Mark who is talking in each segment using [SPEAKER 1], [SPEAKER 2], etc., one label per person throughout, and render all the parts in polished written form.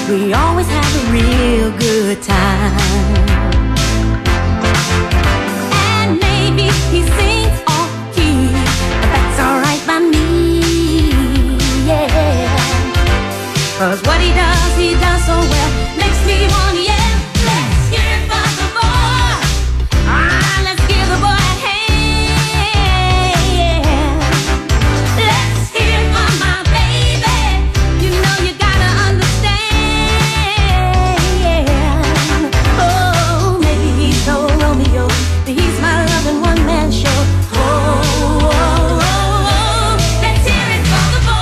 [SPEAKER 1] we always have a real good time. And maybe he sings off key, but that's alright by me, yeah. 'Cause what he does so well, makes me wanna yell. Let's hear it for the boy. Let's give the boy a hand. Let's hear it for my baby. You know you gotta understand. Oh, maybe he's no Romeo, but he's my loving one-man show. Oh, oh, oh, let's hear it for the boy.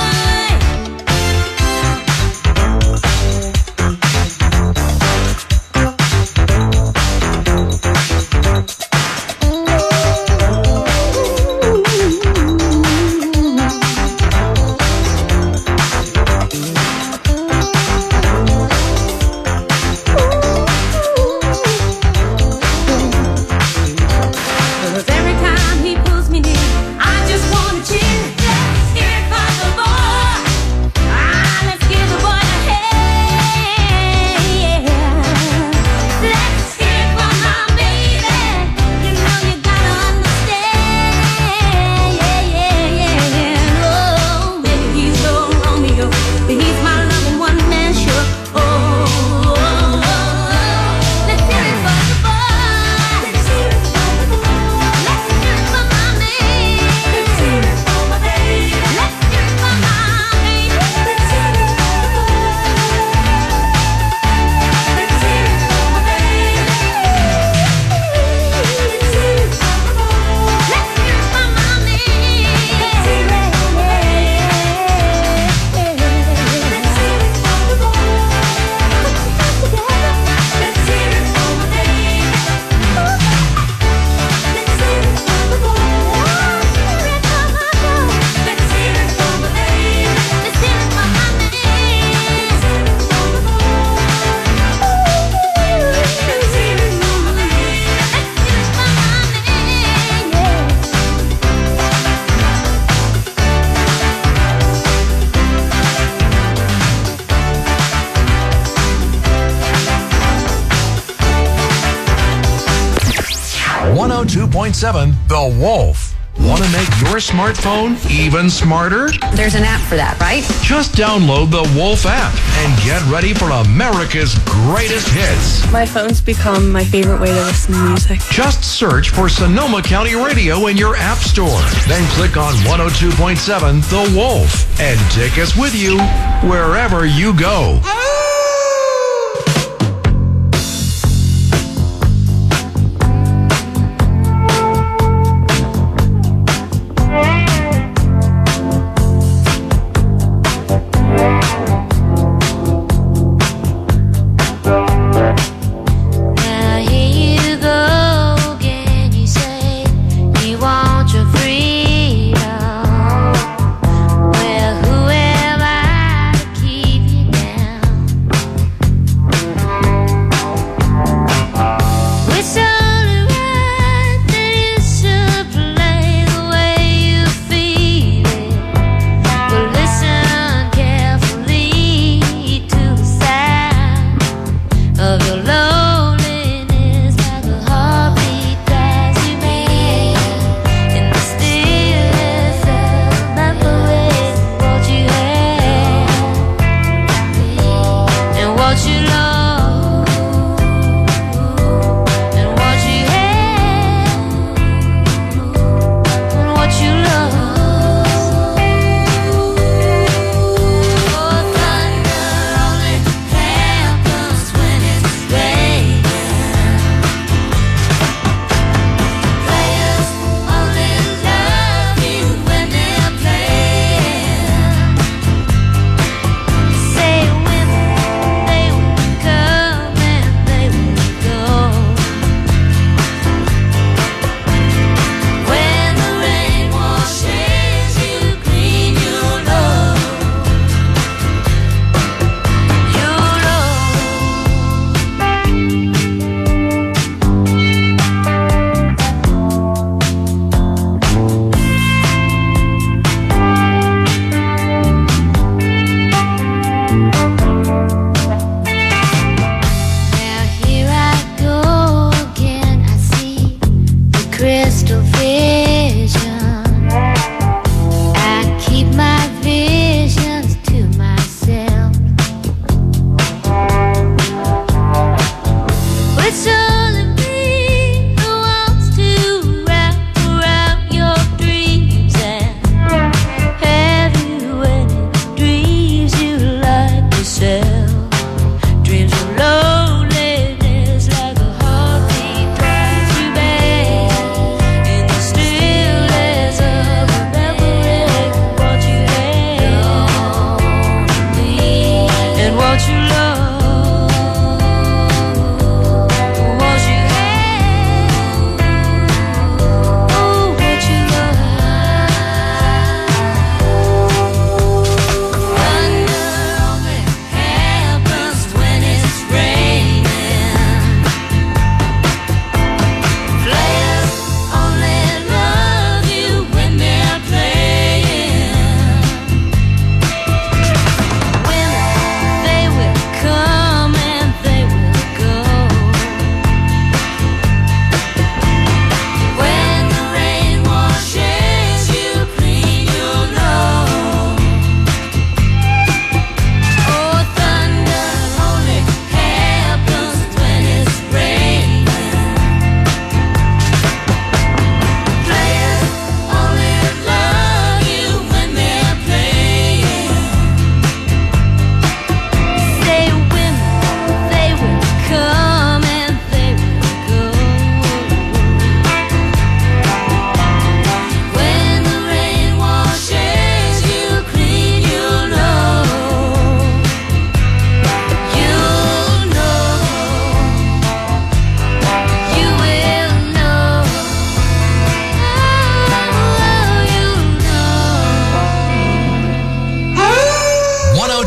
[SPEAKER 2] The Wolf. Want to make your smartphone even smarter?
[SPEAKER 3] There's an app for that, right?
[SPEAKER 2] Just download the Wolf app and get ready for America's greatest hits.
[SPEAKER 4] My phone's become my favorite way to listen to music.
[SPEAKER 2] Just search for Sonoma County Radio in your app store. Then click on 102.7 The Wolf and take us with you wherever you go.
[SPEAKER 5] Well, whoever to keep you down.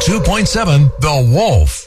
[SPEAKER 2] 102.7 The Wolf.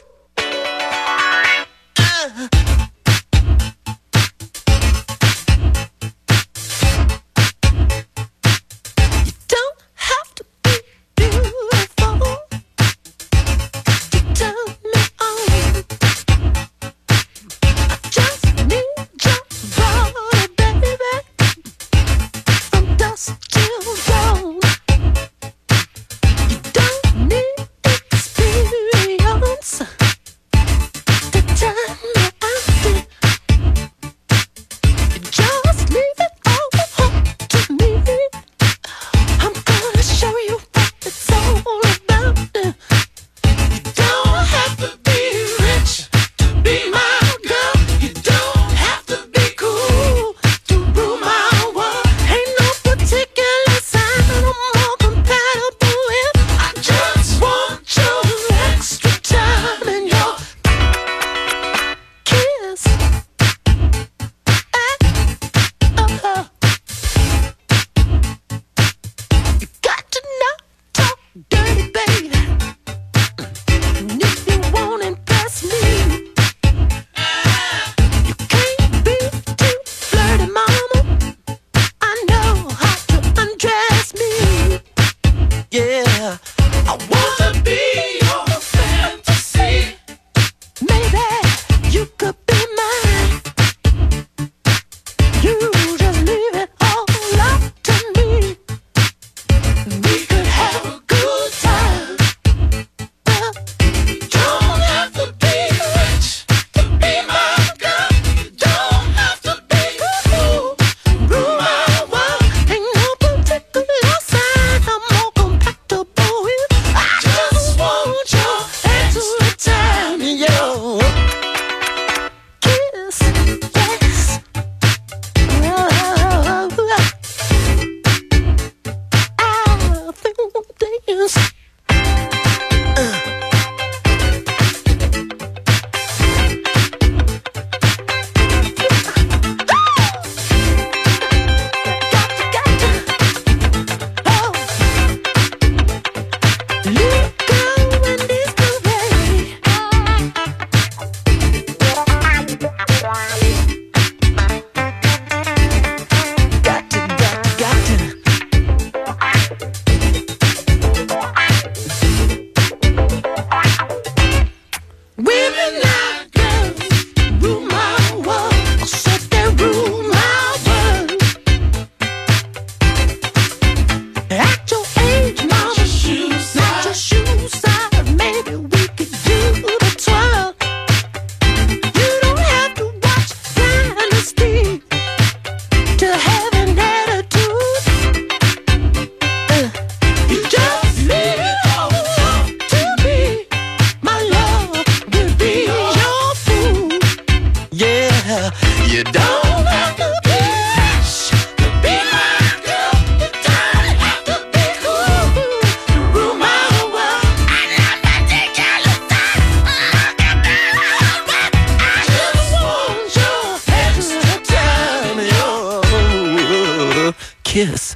[SPEAKER 3] Kiss.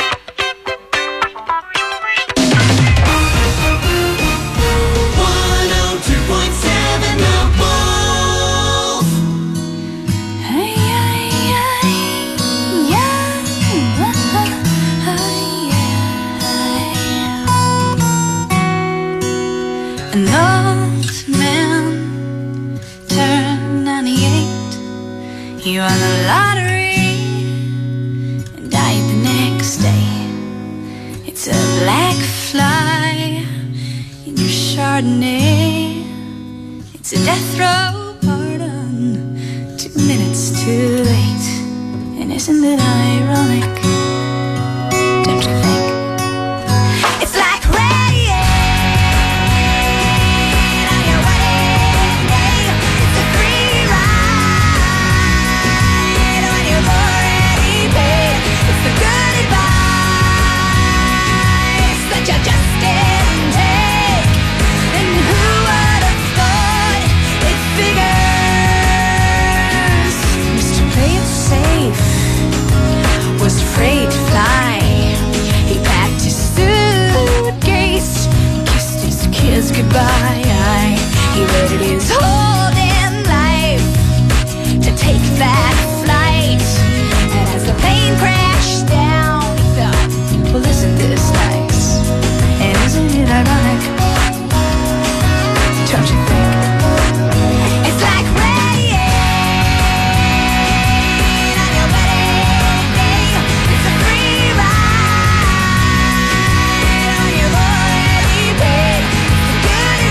[SPEAKER 1] An old man turned 98. He won the lottery and died the next day. It's a black fly in your Chardonnay. It's a death row pardon, 2 minutes too late. And isn't it ironic? Don't you think? It's like rain on your wedding day. It's a free ride when you've already paid. It's the good advice that you just didn't take. And who would have thought it figures? Mr. Play It Safe was afraid but it is holding life to take that flight. And as the plane crashed down, we thought, well, isn't this nice? And isn't it ironic? Don't you think? It's like rain on your wedding day. It's a free ride on your already paid. It's a good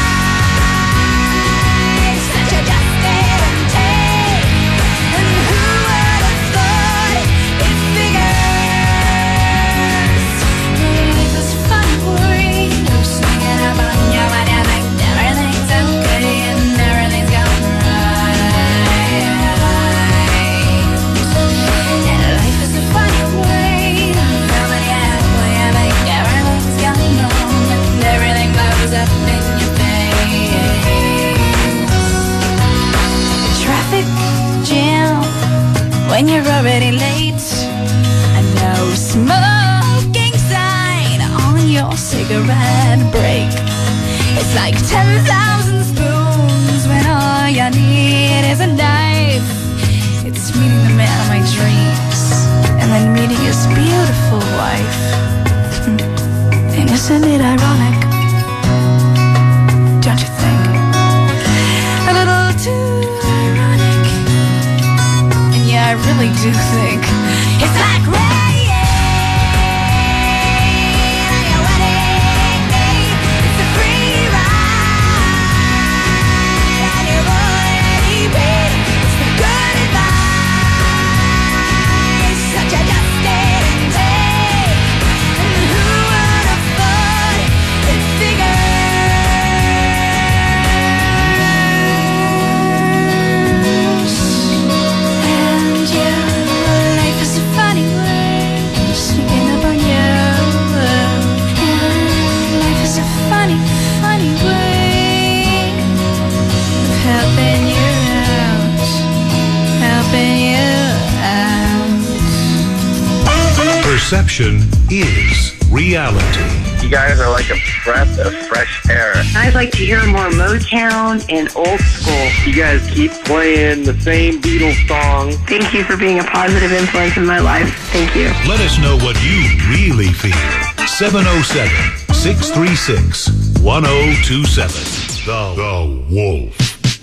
[SPEAKER 1] advice that you just didn't take. And who would have thought it figures? Life is fun for you, swinging up on your body like everything's okay and everything's going right. And life is a funny way, nobody halfway, I think everything's going wrong and everything blows up in your face. Traffic jam when you're already late. A no smoking sign on your cigarette break. It's like 10,000 spoons when all you need is a knife. It's meeting the man of my dreams and then meeting his beautiful wife. And isn't it ironic? Don't you think? A little too ironic. And yeah, I really do think it's like rain on your wedding day. It's a free ride on your already paid. It's the good advice that you just didn't take. And who would have thought it figures? And yeah, life is a funny way, sneaking up on you. And life is a funny, funny way of helping you out, helping you out.
[SPEAKER 5] Perception is reality.
[SPEAKER 6] You guys are like a breath of fresh air.
[SPEAKER 7] I'd like to hear more Motown and old school.
[SPEAKER 6] You guys keep playing the same Beatles song.
[SPEAKER 7] Thank you for being a positive influence in my life. Thank you.
[SPEAKER 5] Let us know what you really feel. 707-636-1027. The Wolf.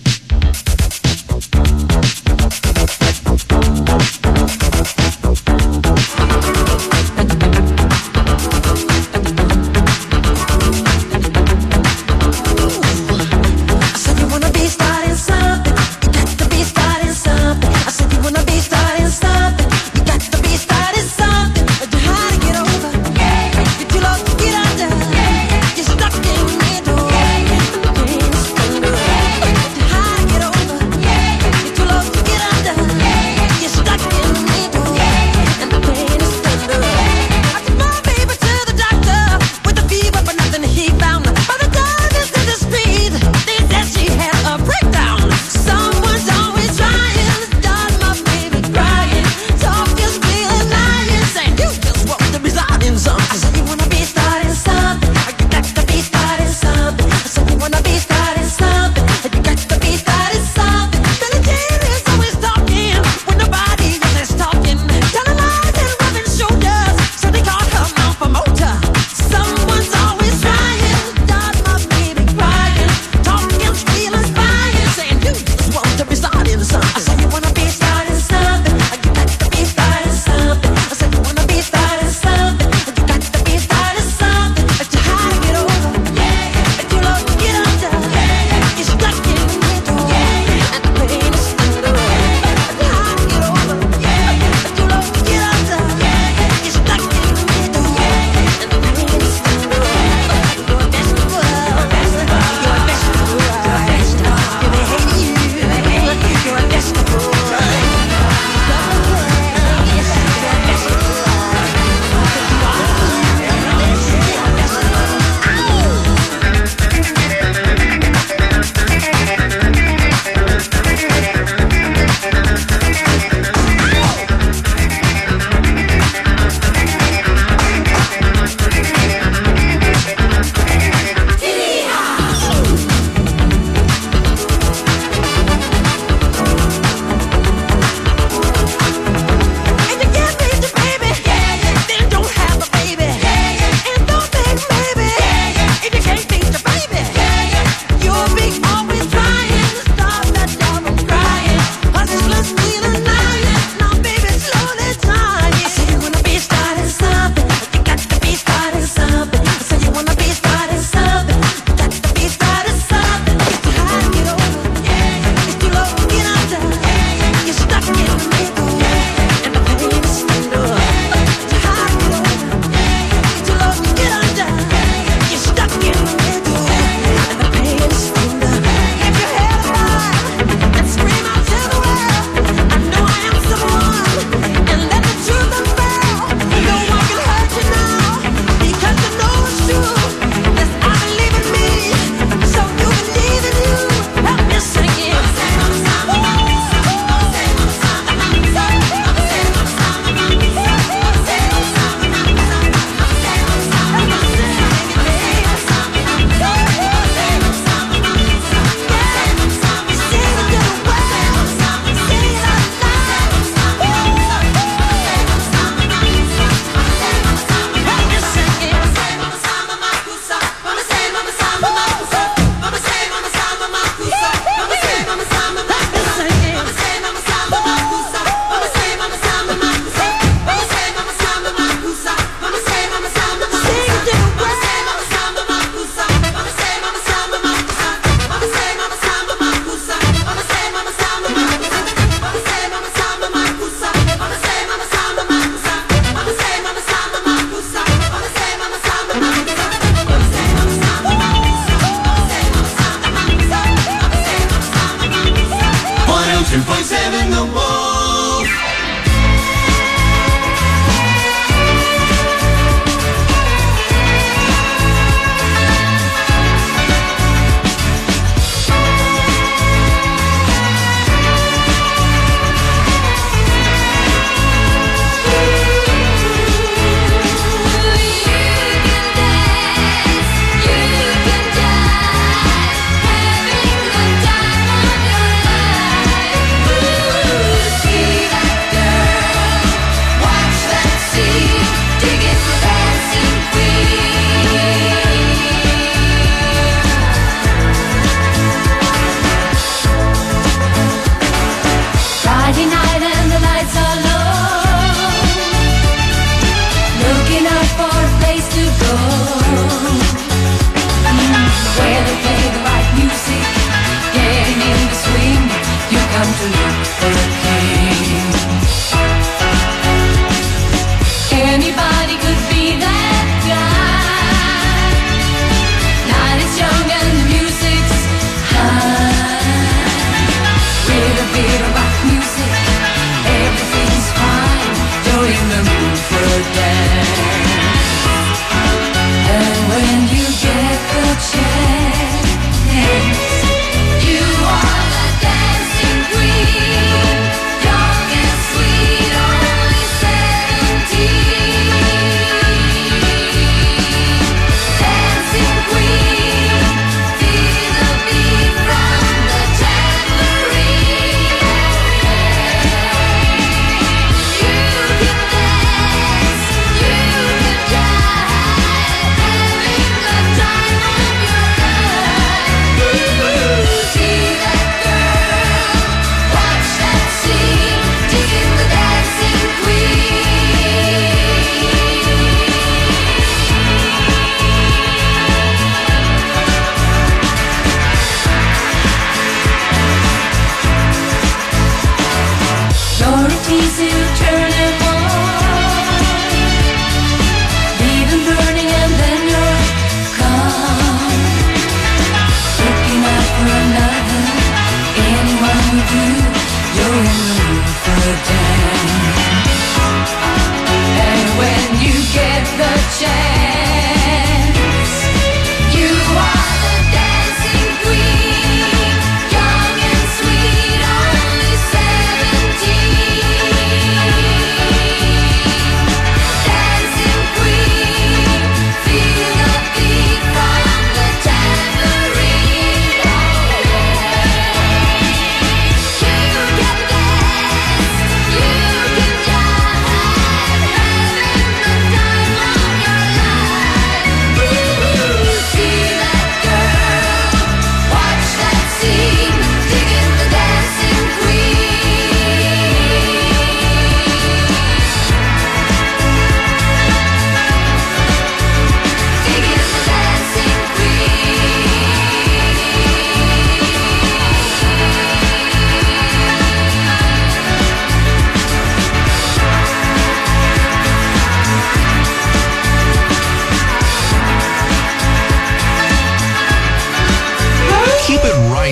[SPEAKER 8] I said you wanna be starting something. You got to be starting something. I said you wanna be starting something. You got to be starting something. You're hard to get over. You're too low to get under. You're stuck in the middle. You can't stand up.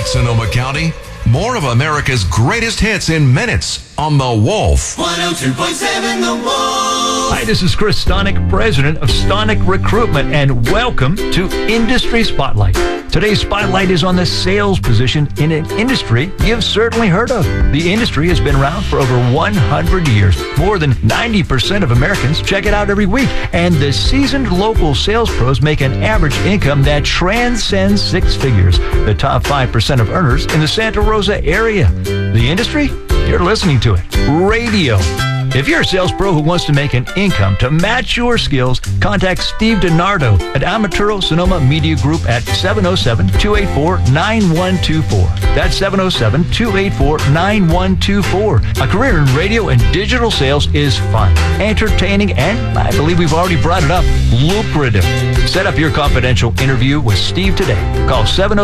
[SPEAKER 2] Sonoma County. More of America's greatest hits in minutes on The Wolf.
[SPEAKER 9] 102.7 The Wolf.
[SPEAKER 10] Hi, this is Chris Stonick, president of Stonick Recruitment, and welcome to Industry Spotlight. Today's spotlight is on the sales position in an industry you've certainly heard of. The industry has been around for over 100 years. More than 90% of Americans check it out every week, and the seasoned local sales pros make an average income that transcends six figures. The top 5% of earners in the Santa Rosa area. The industry? You're listening to it. Radio. If you're a sales pro who wants to make an income to match your skills, contact Steve DiNardo at Amaturo Sonoma Media Group at 707-284-9124. That's 707-284-9124. A career in radio and digital sales is fun, entertaining, and I believe we've already brought it up, lucrative. Set up your confidential interview with Steve today. Call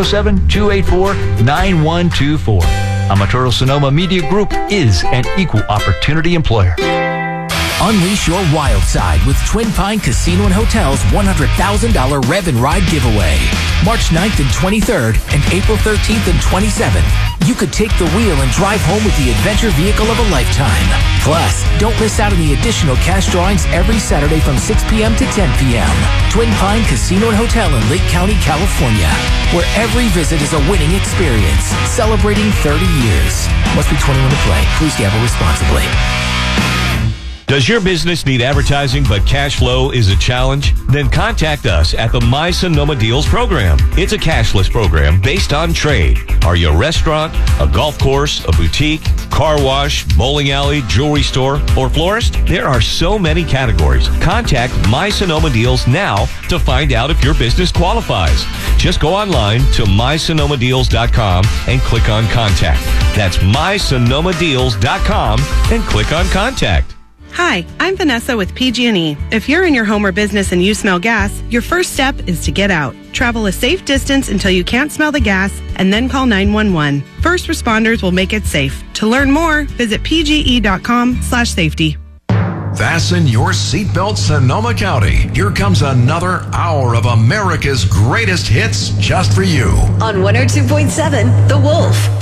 [SPEAKER 10] 707-284-9124. Amaturo Sonoma Media Group is an equal opportunity employer.
[SPEAKER 11] Unleash your wild side with Twin Pine Casino and Hotel's $100,000 Rev and Ride giveaway. March 9th and 23rd and April 13th and 27th. You could take the wheel and drive home with the adventure vehicle of a lifetime. Plus, don't miss out on the additional cash drawings every Saturday from 6 p.m. to 10 p.m. Twin Pine Casino and Hotel in Lake County, California, where every visit is a winning experience. Celebrating 30 years. Must be 21 to play. Please gamble responsibly.
[SPEAKER 12] Does your business need advertising but cash flow is a challenge? Then contact us at the My Sonoma Deals program. It's a cashless program based on trade. Are you a restaurant, a golf course, a boutique, car wash, bowling alley, jewelry store, or florist? There are so many categories. Contact My Sonoma Deals now to find out if your business qualifies. Just go online to mysonomadeals.com and click on contact. That's mysonomadeals.com and click on contact.
[SPEAKER 13] Hi, I'm Vanessa with PG&E. If you're in your home or business and you smell gas, your first step is to get out. Travel a safe distance until you can't smell the gas, and then call 911. First responders will make it safe. To learn more, visit pge.com/safety.
[SPEAKER 2] Fasten your seatbelt, Sonoma County. Here comes another hour of America's greatest hits just for you.
[SPEAKER 14] On 102.7 The Wolf.